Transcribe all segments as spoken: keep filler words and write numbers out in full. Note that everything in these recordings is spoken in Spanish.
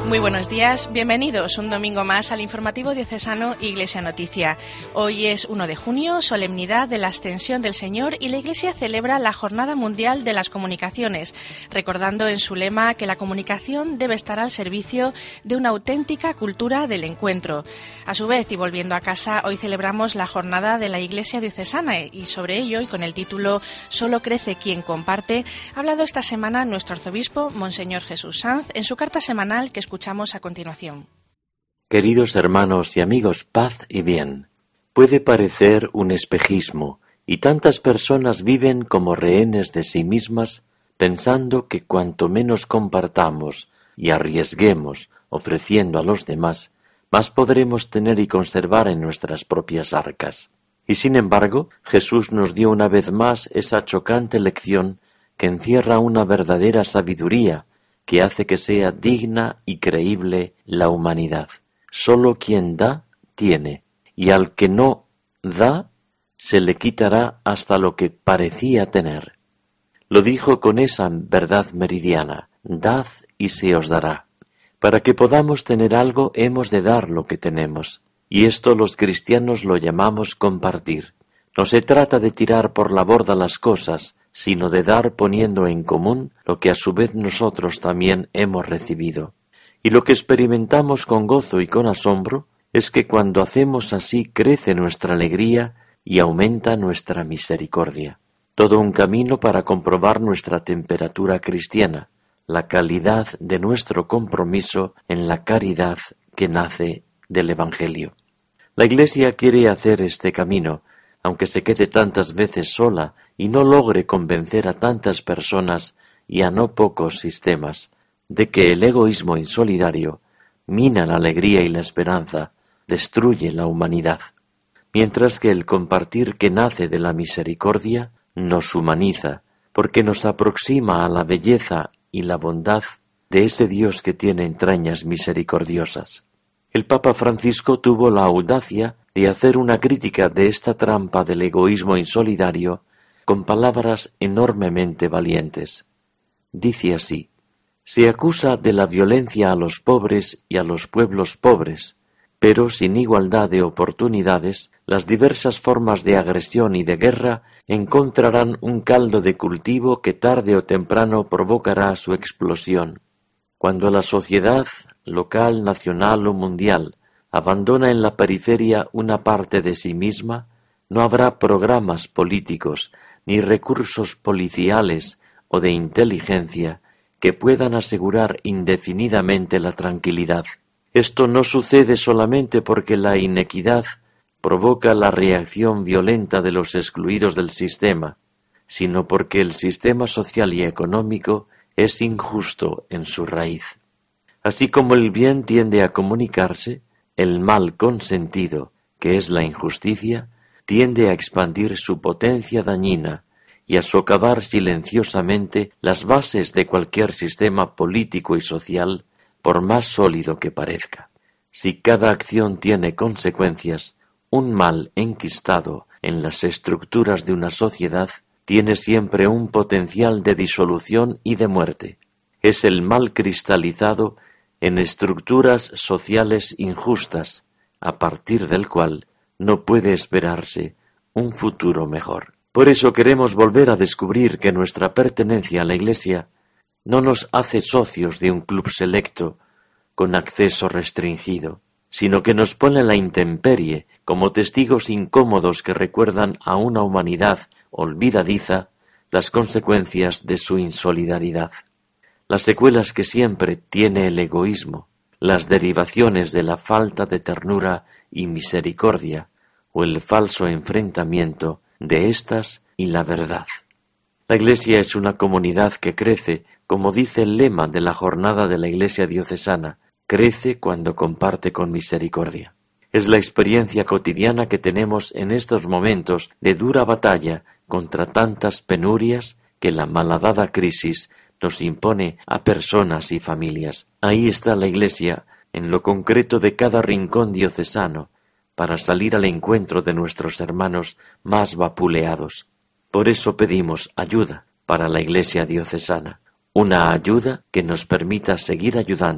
Muy buenos días, bienvenidos un domingo más al informativo diocesano Iglesia Noticia. Hoy es uno de junio, solemnidad de la Ascensión del Señor, y la Iglesia celebra la Jornada Mundial de las Comunicaciones, recordando en su lema que la comunicación debe estar al servicio de una auténtica cultura del encuentro. A su vez, y volviendo a casa, hoy celebramos la Jornada de la Iglesia Diocesana, y sobre ello, y con el título Solo crece quien comparte, ha hablado esta semana nuestro arzobispo, Monseñor Jesús Sanz, en su carta semanal que escuchamos a continuación. Queridos hermanos y amigos, paz y bien. Puede parecer un espejismo, y tantas personas viven como rehenes de sí mismas, pensando que cuanto menos compartamos y arriesguemos ofreciendo a los demás, más podremos tener y conservar en nuestras propias arcas. Y sin embargo, Jesús nos dio una vez más esa chocante lección que encierra una verdadera sabiduría que hace que sea digna y creíble la humanidad. Solo quien da, tiene, y al que no da, se le quitará hasta lo que parecía tener. Lo dijo con esa verdad meridiana: dad y se os dará. Para que podamos tener algo, hemos de dar lo que tenemos, y esto los cristianos lo llamamos compartir. No se trata de tirar por la borda las cosas, sino de dar poniendo en común lo que a su vez nosotros también hemos recibido. Y lo que experimentamos con gozo y con asombro es que cuando hacemos así crece nuestra alegría y aumenta nuestra misericordia. Todo un camino para comprobar nuestra temperatura cristiana, la calidad de nuestro compromiso en la caridad que nace del Evangelio. La Iglesia quiere hacer este camino, aunque se quede tantas veces sola y no logre convencer a tantas personas y a no pocos sistemas de que el egoísmo insolidario mina la alegría y la esperanza, destruye la humanidad, mientras que el compartir que nace de la misericordia nos humaniza, porque nos aproxima a la belleza y la bondad de ese Dios que tiene entrañas misericordiosas. El Papa Francisco tuvo la audacia de hacer una crítica de esta trampa del egoísmo insolidario con palabras enormemente valientes. Dice así: se acusa de la violencia a los pobres y a los pueblos pobres, pero sin igualdad de oportunidades, las diversas formas de agresión y de guerra encontrarán un caldo de cultivo que tarde o temprano provocará su explosión. Cuando la sociedad, local, nacional o mundial, abandona en la periferia una parte de sí misma, no habrá programas políticos ni recursos policiales o de inteligencia que puedan asegurar indefinidamente la tranquilidad. Esto no sucede solamente porque la inequidad provoca la reacción violenta de los excluidos del sistema, sino porque el sistema social y económico es injusto en su raíz. Así como el bien tiende a comunicarse, el mal consentido, que es la injusticia, tiende a expandir su potencia dañina y a socavar silenciosamente las bases de cualquier sistema político y social, por más sólido que parezca. Si cada acción tiene consecuencias, un mal enquistado en las estructuras de una sociedad tiene siempre un potencial de disolución y de muerte. Es el mal cristalizado en estructuras sociales injustas, a partir del cual no puede esperarse un futuro mejor. Por eso queremos volver a descubrir que nuestra pertenencia a la Iglesia no nos hace socios de un club selecto con acceso restringido, sino que nos pone en la intemperie como testigos incómodos que recuerdan a una humanidad olvidadiza las consecuencias de su insolidaridad, las secuelas que siempre tiene el egoísmo, las derivaciones de la falta de ternura y misericordia o el falso enfrentamiento de éstas y la verdad. La Iglesia es una comunidad que crece, como dice el lema de la jornada de la Iglesia diocesana: crece cuando comparte con misericordia. Es la experiencia cotidiana que tenemos en estos momentos de dura batalla contra tantas penurias que la malhadada crisis nos impone a personas y familias. Ahí está la Iglesia, en lo concreto de cada rincón diocesano, para salir al encuentro de nuestros hermanos más vapuleados. Por eso pedimos ayuda para la Iglesia diocesana, una ayuda que nos permita seguir ayudando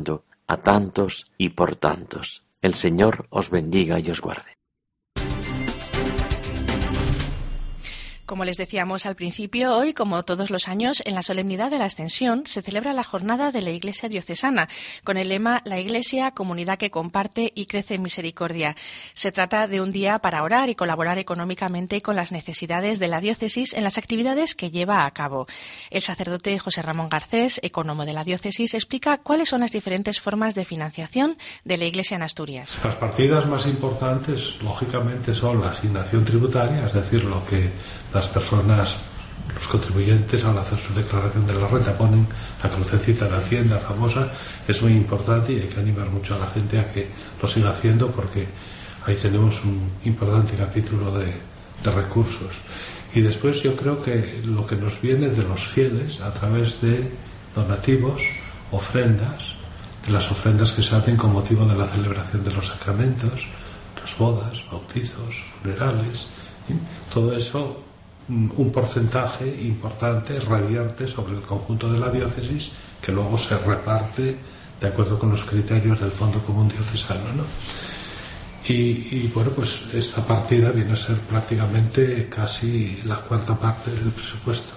a tantos y por tantos. El Señor os bendiga y os guarde. Como les decíamos al principio, hoy, como todos los años, en la solemnidad de la Ascensión se celebra la jornada de la Iglesia diocesana, con el lema La Iglesia, comunidad que comparte y crece en misericordia. Se trata de un día para orar y colaborar económicamente con las necesidades de la diócesis en las actividades que lleva a cabo. El sacerdote José Ramón Garcés, ecónomo de la diócesis, explica cuáles son las diferentes formas de financiación de la Iglesia en Asturias. Las partidas más importantes, lógicamente, son la asignación tributaria, es decir, lo que las personas, los contribuyentes, al hacer su declaración de la renta ponen la crucecita de Hacienda famosa. Es muy importante y hay que animar mucho a la gente a que lo siga haciendo, porque ahí tenemos un importante capítulo de, de recursos. Y después yo creo que lo que nos viene de los fieles a través de donativos, ofrendas, de las ofrendas que se hacen con motivo de la celebración de los sacramentos, las bodas, bautizos, funerales, ¿sí? Todo eso, un porcentaje importante revierte sobre el conjunto de la diócesis, que luego se reparte de acuerdo con los criterios del Fondo Común Diocesano, ¿no? Y, y bueno, pues esta partida viene a ser prácticamente casi la cuarta parte del presupuesto.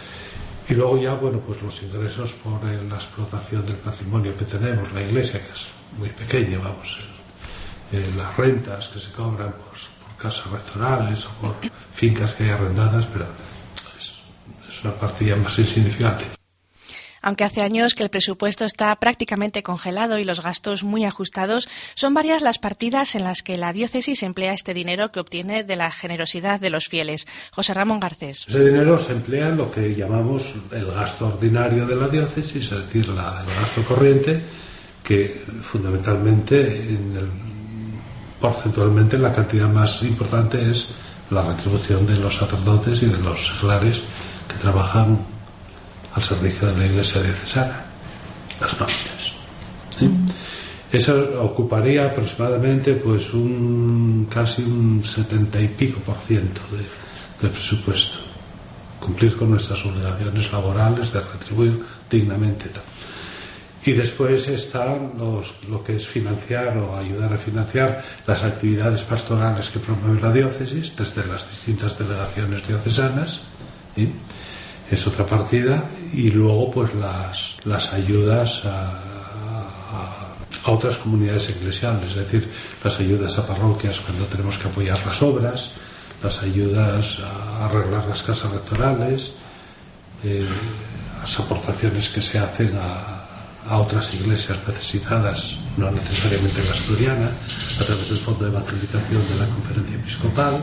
Y luego ya, bueno, pues los ingresos por eh, la explotación del patrimonio que tenemos, la iglesia, que es muy pequeña, vamos, eh, las rentas que se cobran, pues, casas rectorales o por fincas que hay arrendadas, pero es, es una partida más insignificante. Aunque hace años que el presupuesto está prácticamente congelado y los gastos muy ajustados, son varias las partidas en las que la diócesis emplea este dinero que obtiene de la generosidad de los fieles. José Ramón Garcés. Ese dinero se emplea en lo que llamamos el gasto ordinario de la diócesis, es decir, la, el gasto corriente, que fundamentalmente en el porcentualmente la cantidad más importante es la retribución de los sacerdotes y de los seglares que trabajan al servicio de la Iglesia diocesana, las nóminas, ¿sí? Mm. Eso ocuparía aproximadamente pues un casi un setenta y pico por ciento de, del presupuesto. Cumplir con nuestras obligaciones laborales de retribuir dignamente tal. Y después están los, lo que es financiar o ayudar a financiar las actividades pastorales que promueve la diócesis desde las distintas delegaciones diocesanas, ¿sí? Es otra partida. Y luego pues las, las ayudas a, a, a otras comunidades eclesiales, es decir, las ayudas a parroquias cuando tenemos que apoyar las obras, las ayudas a arreglar las casas rectorales, eh, las aportaciones que se hacen a a otras iglesias necesitadas, no necesariamente la asturiana, a través del Fondo de Evangelización de la Conferencia Episcopal,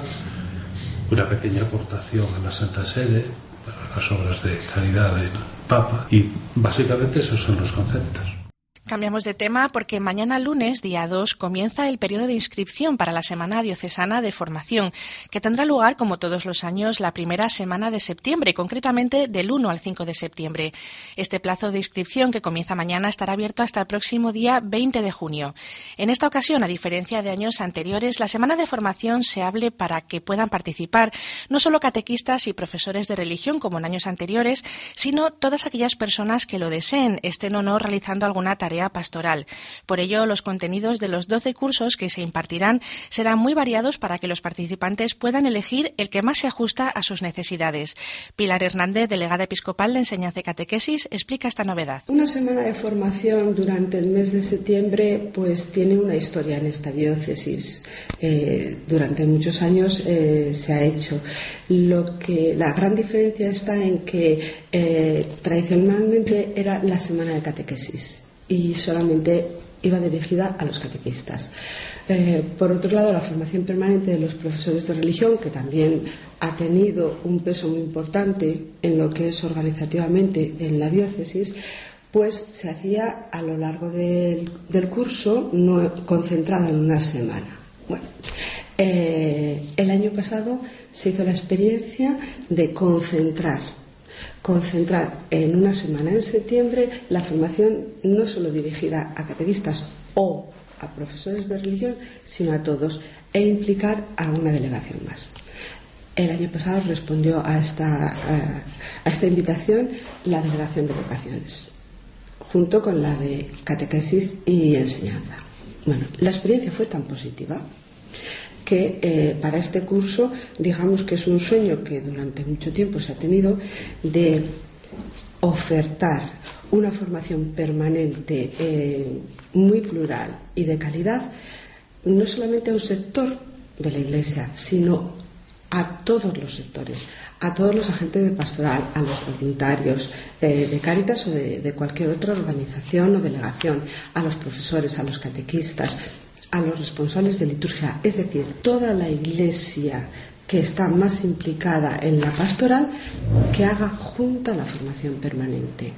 una pequeña aportación a la Santa Sede para las obras de caridad del Papa, y básicamente esos son los conceptos. Cambiamos de tema porque mañana lunes, día dos, comienza el periodo de inscripción para la Semana Diocesana de Formación, que tendrá lugar, como todos los años, la primera semana de septiembre, concretamente del uno al cinco de septiembre. Este plazo de inscripción, que comienza mañana, estará abierto hasta el próximo día veinte de junio. En esta ocasión, a diferencia de años anteriores, la Semana de Formación se abre para que puedan participar no solo catequistas y profesores de religión, como en años anteriores, sino todas aquellas personas que lo deseen, estén o no realizando alguna tarea pastoral. Por ello, los contenidos de los doce cursos que se impartirán serán muy variados para que los participantes puedan elegir el que más se ajusta a sus necesidades. Pilar Hernández, delegada episcopal de Enseñanza y Catequesis, explica esta novedad. Una semana de formación durante el mes de septiembre pues tiene una historia en esta diócesis. Eh, durante muchos años eh, se ha hecho. Lo que, la gran diferencia está en que eh, tradicionalmente era la semana de catequesis y solamente iba dirigida a los catequistas. Eh, por otro lado, la formación permanente de los profesores de religión, que también ha tenido un peso muy importante en lo que es organizativamente en la diócesis, pues se hacía a lo largo del, del curso, no concentrado en una semana. Bueno, eh, el año pasado se hizo la experiencia de concentrar concentrar en una semana en septiembre la formación no solo dirigida a catequistas o a profesores de religión, sino a todos, e implicar a una delegación más. El año pasado respondió a esta, a, a esta invitación la delegación de vocaciones. junto con la de catequesis y enseñanza. Bueno, la experiencia fue tan positiva que eh, para este curso, digamos que es un sueño que durante mucho tiempo se ha tenido de ofertar una formación permanente, eh, muy plural y de calidad, no solamente a un sector de la Iglesia, sino a todos los sectores, a todos los agentes de pastoral, a los voluntarios eh, de Cáritas o de, de cualquier otra organización o delegación, a los profesores, a los catequistas, a los responsables de liturgia, es decir, toda la Iglesia que está más implicada en la pastoral, que haga junta la formación permanente.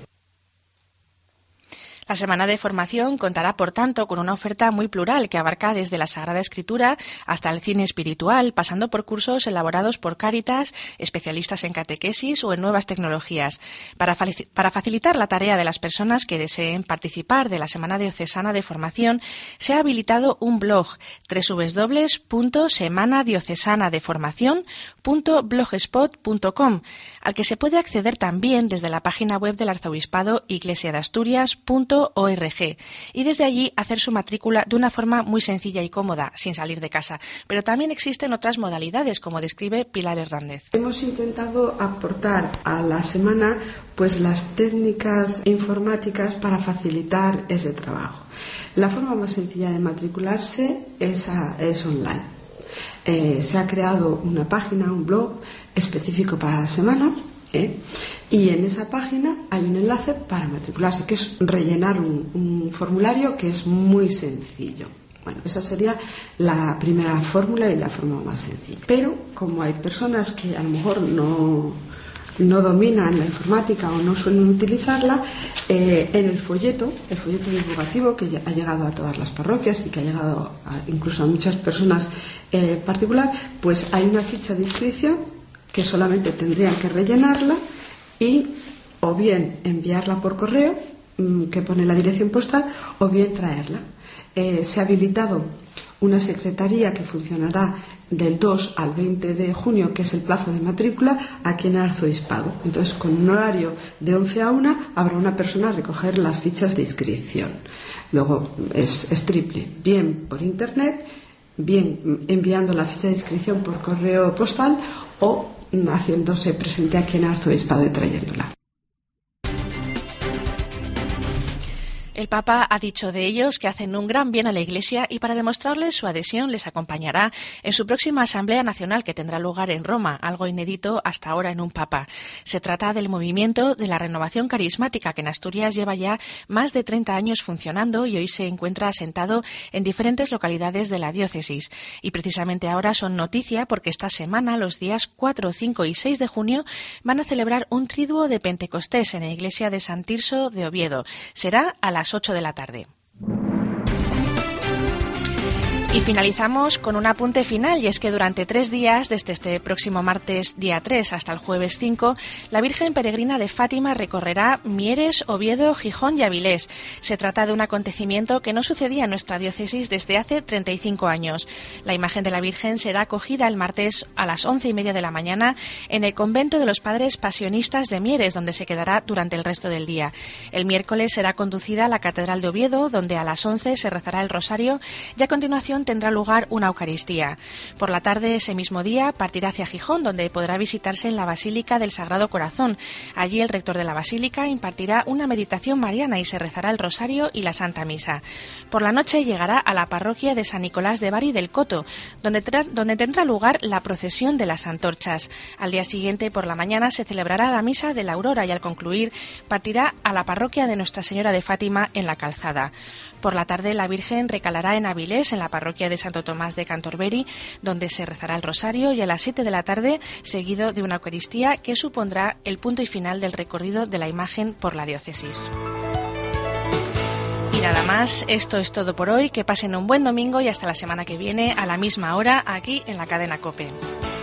La semana de formación contará, por tanto, con una oferta muy plural que abarca desde la Sagrada Escritura hasta el cine espiritual, pasando por cursos elaborados por Cáritas, especialistas en catequesis o en nuevas tecnologías. Para, para facilitar la tarea de las personas que deseen participar de la Semana Diocesana de Formación, se ha habilitado un blog doble u doble u doble u punto semana diocesana de formación punto blogspot punto com, al que se puede acceder también desde la página web del Arzobispado iglesia de asturias punto org y desde allí hacer su matrícula de una forma muy sencilla y cómoda, sin salir de casa. Pero también existen otras modalidades, como describe Pilar Hernández. Hemos intentado aportar a la semana pues las técnicas informáticas para facilitar ese trabajo. La forma más sencilla de matricularse es, a, es online. Eh, se ha creado una página, un blog específico para la semana, ¿eh? Y en esa página hay un enlace para matricularse, que es rellenar un, un formulario que es muy sencillo. Bueno, esa sería la primera fórmula y la forma más sencilla. Pero como hay personas que a lo mejor no, no dominan la informática o no suelen utilizarla, eh, en el folleto, el folleto divulgativo que ha llegado a todas las parroquias y que ha llegado a, incluso a muchas personas eh, particular, pues hay una ficha de inscripción que solamente tendrían que rellenarla y o bien enviarla por correo, que pone la dirección postal, o bien traerla. Eh, se ha habilitado una secretaría que funcionará del dos al veinte de junio, que es el plazo de matrícula, aquí en el Arzobispado. Entonces, con un horario de once a una, habrá una persona a recoger las fichas de inscripción. Luego, es, es triple, bien por internet, bien enviando la ficha de inscripción por correo postal o haciéndose presente aquí en el Arzobispado y trayéndola. El Papa ha dicho de ellos que hacen un gran bien a la Iglesia y para demostrarles su adhesión les acompañará en su próxima Asamblea Nacional que tendrá lugar en Roma, algo inédito hasta ahora en un Papa. Se trata del movimiento de la renovación carismática que en Asturias lleva ya más de treinta años funcionando y hoy se encuentra asentado en diferentes localidades de la diócesis. Y precisamente ahora son noticia porque esta semana, los días cuatro, cinco y seis de junio, van a celebrar un triduo de Pentecostés en la iglesia de San Tirso de Oviedo. Será a las ocho de la tarde. Y finalizamos con un apunte final, y es que durante tres días, desde este próximo martes día tres hasta el jueves cinco, la Virgen Peregrina de Fátima recorrerá Mieres, Oviedo, Gijón y Avilés. Se trata de un acontecimiento que no sucedía en nuestra diócesis desde hace treinta y cinco años. La imagen de la Virgen será acogida el martes a las once y media de la mañana en el convento de los Padres Pasionistas de Mieres, donde se quedará durante el resto del día. El miércoles será conducida a la Catedral de Oviedo, donde a las once se rezará el rosario y a continuación tendrá lugar una Eucaristía. Por la tarde, ese mismo día, partirá hacia Gijón, donde podrá visitarse en la Basílica del Sagrado Corazón. Allí el rector de la Basílica impartirá una meditación mariana y se rezará el rosario y la Santa Misa. Por la noche llegará a la parroquia de San Nicolás de Bari del Coto, donde, donde tendrá lugar la procesión de las antorchas. Al día siguiente, por la mañana, se celebrará la Misa de la Aurora y al concluir partirá a la parroquia de Nuestra Señora de Fátima en la Calzada. Por la tarde, la Virgen recalará en Avilés, en la parroquia de Santo Tomás de Cantorberi, donde se rezará el rosario, y a las siete de la tarde, seguido de una Eucaristía que supondrá el punto y final del recorrido de la imagen por la diócesis. Y nada más, esto es todo por hoy. Que pasen un buen domingo y hasta la semana que viene a la misma hora aquí en la cadena COPE.